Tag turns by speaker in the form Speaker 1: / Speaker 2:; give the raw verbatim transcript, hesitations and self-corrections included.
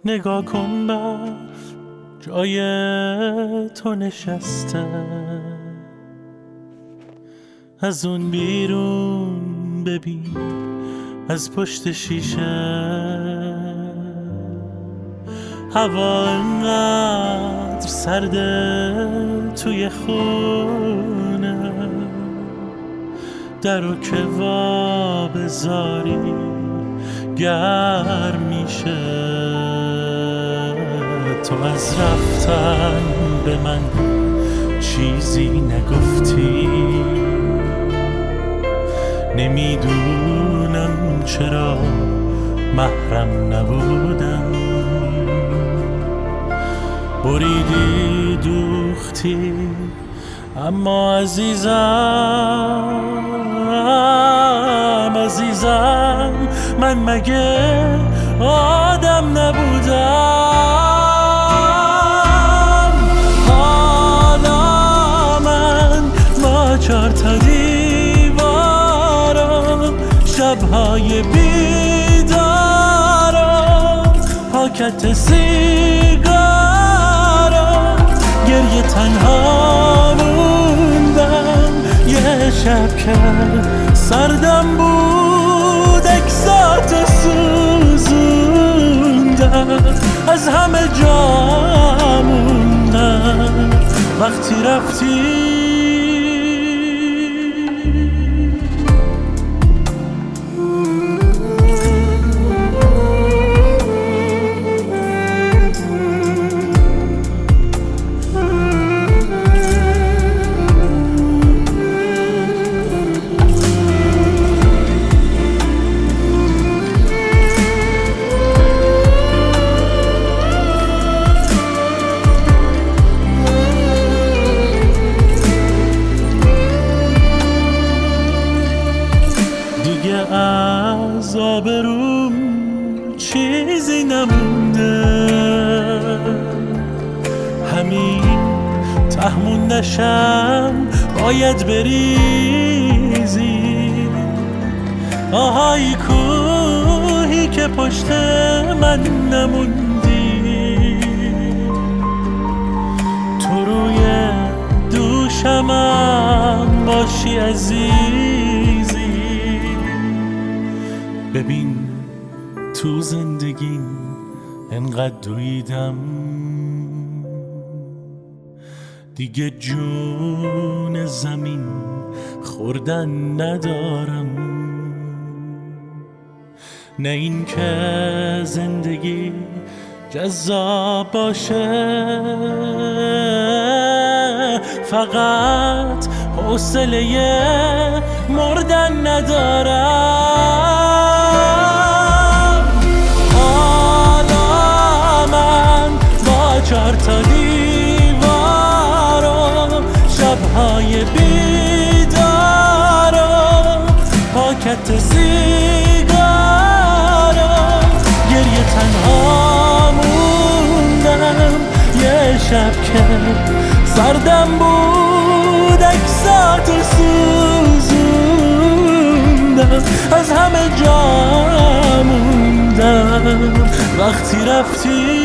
Speaker 1: نگاه کن برف جای تو نشسته، از اون بیرون ببین از پشت شیشه هوا انقدر سرده توی خونه، در و که وا بذاری گرم میشه. تو از رفتن به من چیزی نگفتی، نمیدونم چرا محرم نبودم. بریدی دوختی اما عزیزم عزیزم من مگه آدم نبودم؟ حالا من با چار تا دیوارم، شبهای بیدارم، پاکت سیگارم، گریه تنها موندم. یه شب که سردم بود اکساتو سوزوندم، از همه جا موندم وقتی رفتی. از آبروم چیزی نمونده، همین تهمون نشم باید بریزی. آهای کوهی که پشت من نموندی، تو روی دوشمم باشی عزیزی. ببین تو زندگیم انقدر دویدم، دیگه جون زمین خوردن ندارم. نه این که زندگی جذاب باشه، فقط حوصله مردن ندارم. چار تا دیوارم، شبهای بیدارم، پاکت سیگارم، گریه تنها موندم. یه شب که سردم بود اکساتو سوزوندم، از همه جا موندم وقتی رفتی.